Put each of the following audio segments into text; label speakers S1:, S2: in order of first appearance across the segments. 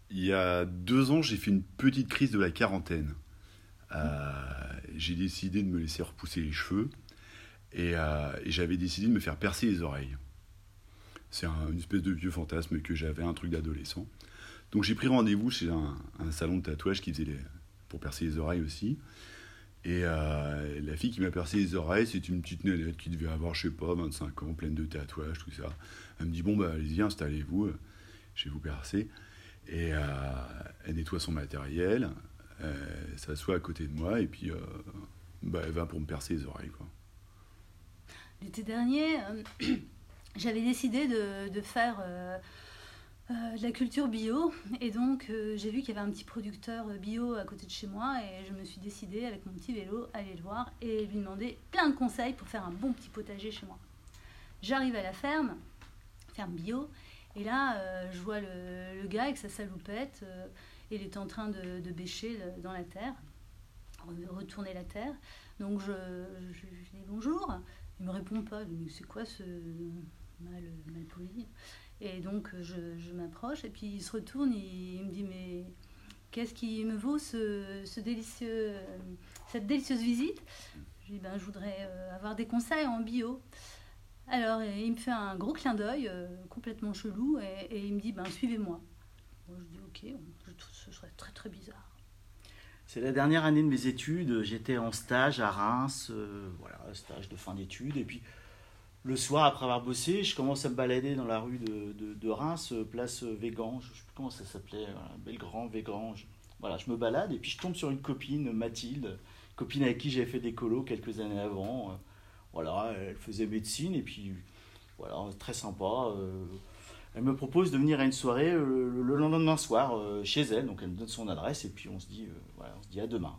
S1: Il y a 2 ans, j'ai fait une petite crise de la quarantaine. J'ai décidé de me laisser repousser les cheveux et j'avais décidé de me faire percer les oreilles. C'est une espèce de vieux fantasme que j'avais, un truc d'adolescent. Donc j'ai pris rendez-vous chez un salon de tatouage qui faisait pour percer les oreilles aussi. Et la fille qui m'a percé les oreilles, c'est une petite nénette qui devait avoir, je sais pas, 25 ans, pleine de tatouages, tout ça. Elle me dit, bon, bah allez-y, installez-vous, je vais vous percer. Et elle nettoie son matériel, s'assoit à côté de moi, et puis elle va pour me percer les oreilles, quoi.
S2: L'été dernier, j'avais décidé de faire de la culture bio, et donc j'ai vu qu'il y avait un petit producteur bio à côté de chez moi, et je me suis décidée avec mon petit vélo à aller le voir et lui demander plein de conseils pour faire un bon petit potager chez moi. J'arrive à la ferme bio, et là je vois le gars avec sa saloupette, il était en train de bêcher dans la terre, retourner la terre. Donc je dis bonjour, il me répond pas, je dis c'est quoi ce mal poli. Et donc je m'approche, et puis il se retourne, il me dit mais qu'est-ce qui me vaut cette délicieuse visite? Je lui dis je voudrais avoir des conseils en bio. Alors il me fait un gros clin d'œil complètement chelou, et il me dit suivez-moi. Bon, je dis ok, je trouve ce serait très très bizarre.
S3: C'est la dernière année de mes études, j'étais en stage à Reims, stage de fin d'études, et puis le soir, après avoir bossé, je commence à me balader dans la rue de Reims, place Végan, je ne sais plus comment ça s'appelait, Belgrand, Végan. Je me balade, et puis je tombe sur une copine, Mathilde, copine avec qui j'avais fait des colos quelques années avant. Elle faisait médecine, et puis très sympa. Elle me propose de venir à une soirée le lendemain soir chez elle, donc elle me donne son adresse, et puis on se dit à demain.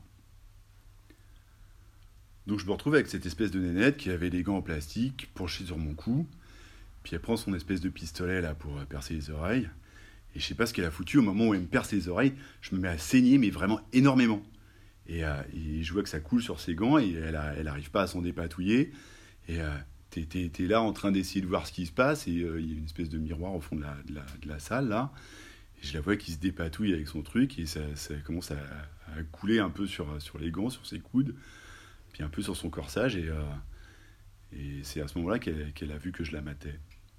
S1: Donc je me retrouve avec cette espèce de nénette qui avait des gants en plastique penchés sur mon cou, puis elle prend son espèce de pistolet là pour percer les oreilles, et je sais pas ce qu'elle a foutu. Au moment où elle me perce les oreilles, je me mets à saigner, mais vraiment énormément, et je vois que ça coule sur ses gants, et elle arrive pas à s'en dépatouiller, et t'es là en train d'essayer de voir ce qui se passe, et il y a une espèce de miroir au fond de la salle là, et je la vois qui se dépatouille avec son truc, et ça commence à couler un peu sur les gants, sur ses coudes, puis un peu sur son corsage, et c'est à ce moment-là qu'elle a vu que je la matais.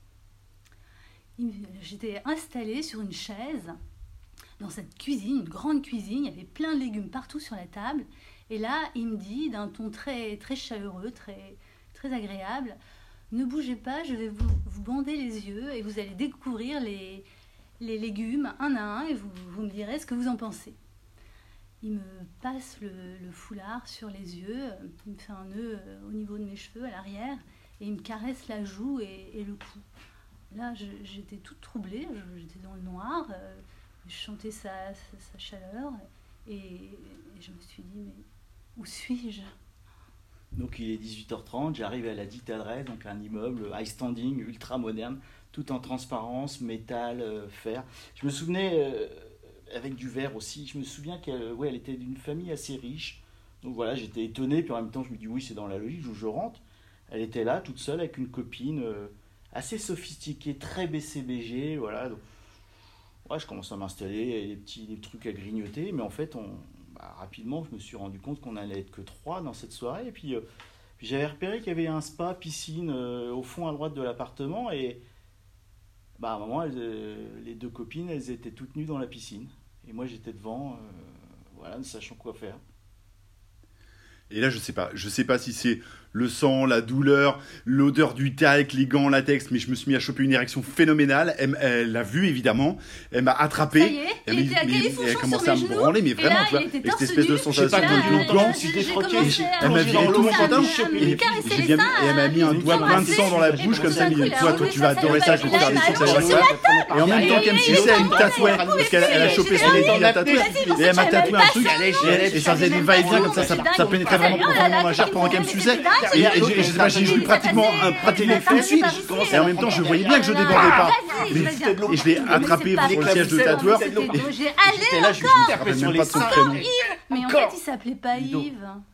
S2: J'étais installée sur une chaise dans cette cuisine, une grande cuisine, il y avait plein de légumes partout sur la table, et là il me dit d'un ton très, très chaleureux, très, très agréable, ne bougez pas, je vais vous bander les yeux et vous allez découvrir les légumes un à un, et vous me direz ce que vous en pensez. Il me passe le foulard sur les yeux, il me fait un nœud au niveau de mes cheveux à l'arrière, et il me caresse la joue et le cou. Là, j'étais toute troublée, j'étais dans le noir, je sentais sa chaleur, et je me suis dit, mais où suis-je?
S3: Donc il est 18h30, j'arrive à la dite adresse, donc un immeuble high standing, ultra moderne, tout en transparence, métal, fer. Je me souvenais, avec du verre aussi, je me souviens qu'elle était d'une famille assez riche. Donc j'étais étonné, puis en même temps je me dis oui, c'est dans la logique, je rentre. Elle était là, toute seule, avec une copine assez sophistiquée, très BCBG, Donc, je commence à m'installer, des trucs à grignoter, mais en fait, rapidement, je me suis rendu compte qu'on allait être que 3 dans cette soirée, et puis j'avais repéré qu'il y avait un spa, piscine au fond à droite de l'appartement, et à un moment, les 2 copines, elles étaient toutes nues dans la piscine, et moi j'étais devant, ne sachant quoi faire.
S1: Et là, je sais pas si c'est le sang, la douleur, l'odeur du talc, les gants en latex, mais je me suis mis à choper une érection phénoménale. Elle l'a vu, évidemment. Elle m'a attrapé.
S2: Ça y est, il était à califourchon
S1: elle a commencé
S2: sur
S1: à
S2: mes
S1: me
S2: genoux,
S1: branler, mais
S2: et
S1: vraiment,
S2: là,
S1: tu vois,
S2: il était
S1: avec cette
S2: torse
S1: espèce de
S2: nu.
S1: sensation
S3: Je sais pas,
S1: de blanc. Elle m'a viré tout mon pantalon, et elle m'a mis un doigt plein de sang dans la bouche, comme ça, elle m'a dit, toi, tu vas adorer ça, je vais te faire des trucs, ça va faire. Et en même temps qu'elle me suçait, elle me tatouait, parce qu'elle a chopé son nez, elle a tatoué, et elle m'a tatoué un truc, et ça faisait des va-et-vient, comme ça pénétrait vraiment profondément dans ma chair pendant qu'elle me suçait. Et je sais pas, j'ai joué pratiquement les fesses, et en même temps je voyais bien que je débordais pas, et je l'ai attrapé sur le siège de tatoueur, et
S2: J'étais là,
S1: je me rappelle même pas de son prénom.
S2: Mais en fait, il s'appelait pas Yves.